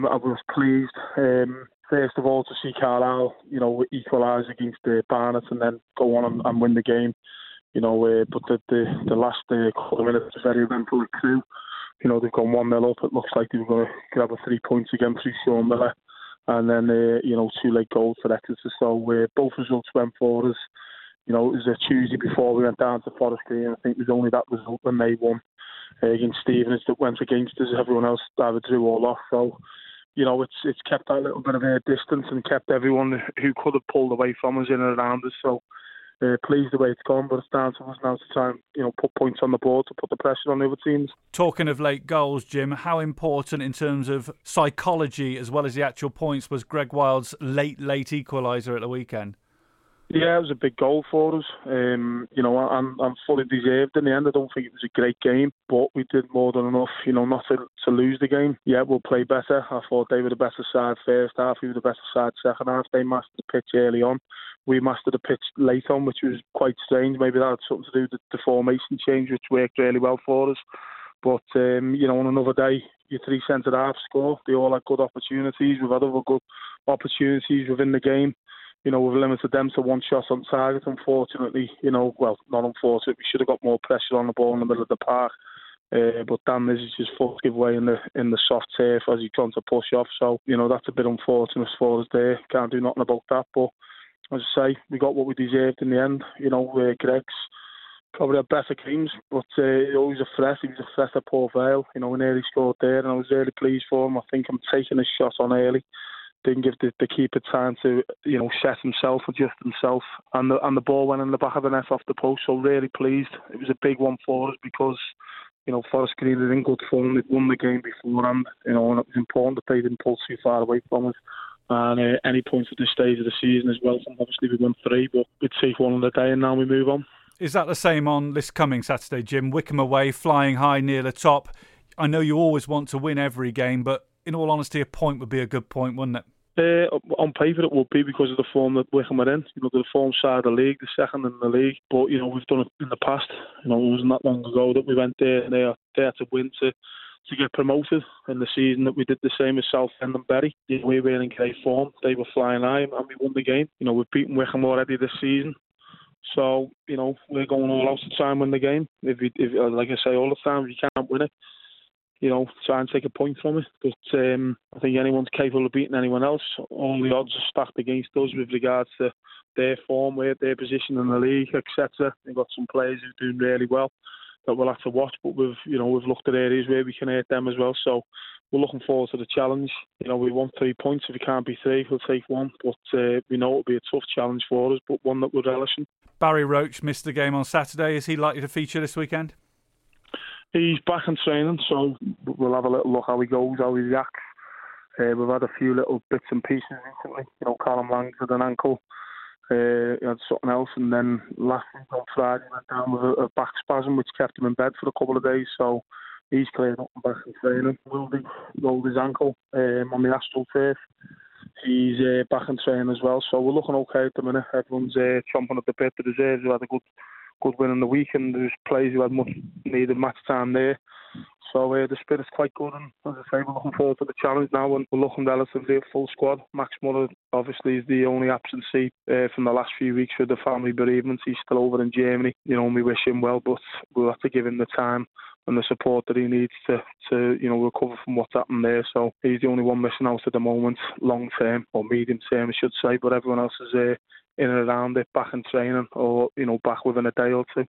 I was pleased, first of all, to see Carlisle, equalise against Barnet and then go on and win the game. But the last couple of minutes was very eventful too. They've gone 1-0 up. It looks like they were going to grab 3 points again through Sean Miller. And then, 2 late goals for Exeter. So both results went for us. It was a Tuesday before we went down to Forest Green. I think it was only that result when they won against Stevenage that went against us. Everyone else either drew or lost. So, it's kept that little bit of a distance and kept everyone who could have pulled away from us in and around us. So, pleased the way it's gone, but it's down to us now to try and put points on the board to put the pressure on the other teams. Talking of late goals, Jim, how important in terms of psychology as well as the actual points was Greg Wild's late equaliser at the weekend? Yeah, it was a big goal for us. And fully deserved in the end. I don't think it was a great game, but we did more than enough, not to lose the game. Yeah, we'll play better. I thought they were the better side first half. We were the better side second half. They mastered the pitch early on. We mastered the pitch late on, which was quite strange. Maybe that had something to do with the formation change, which worked really well for us. But, on another day, your 3 centre-halves score. They all had good opportunities. We've had other good opportunities within the game. We've limited them to 1 shot on target, unfortunately. Not unfortunately, we should have got more pressure on the ball in the middle of the park. But Dan is just full give way in the soft turf as he's trying to push off. So, that's a bit unfortunate for us there. Can't do nothing about that. But as I say, we got what we deserved in the end. Greg's probably had better games, but he was a threat. He was a threat at Port Vale. He nearly scored there, and I was really pleased for him. I think I'm taking a shot on early. Didn't give the keeper time to, set himself, adjust himself, and the ball went in the back of the net off the post. So really pleased. It was a big one for us because, Forest Green are in good form. They'd won the game beforehand, and it was important that they didn't pull too far away from us. And any points at this stage of the season as well. Obviously we won 3, but we'd take 1 on the day, and now we move on. Is that the same on this coming Saturday, Jim? Wickham away, flying high near the top. I know you always want to win every game, but in all honesty, a point would be a good point, wouldn't it? On paper it would be because of the form that Wickham are in. The form side of the league, the second in the league. But, we've done it in the past. It wasn't that long ago that we went there and they are there to win to get promoted in the season that we did the same as Southend and Bury. We were in great form. They were flying high and we won the game. We've beaten Wickham already this season. So, we're going all out to try and win the game. If like I say all the time, if you can't win it, try and take a point from it. But I think anyone's capable of beating anyone else. All the odds are stacked against us with regards to their form, their position in the league, etc. They've got some players who are doing really well that we'll have to watch. But we've looked at areas where we can hurt them as well. So we're looking forward to the challenge. We want 3 points. If we can't be 3, we'll take 1. But we know it'll be a tough challenge for us, but one that we're relishing. Barry Roach missed the game on Saturday. Is he likely to feature this weekend? He's back in training, so we'll have a little look how he goes, how he reacts. We've had a few little bits and pieces recently. Callum Lang's had an ankle. He had something else, and then last week on Friday he went down with a back spasm, which kept him in bed for a couple of days. So he's cleared up and back in training. Wildy rolled his ankle on the AstroTurf. He's back in training as well. So we're looking okay at the minute. Everyone's chomping at the bit. The reserves have had a good win in the week, and there's players who had much needed match time there. So the spirit's quite good, and as I say, we're looking forward to the challenge now, and we're looking relatively at full squad. Max Muller obviously is the only absentee from the last few weeks with the family bereavement. He's still over in Germany. And we wish him well, but we'll have to give him the time and the support that he needs to recover from what's happened there. So he's the only one missing out at the moment, long term, or medium term I should say, but everyone else is in and around it, back in training, or back within a day or two.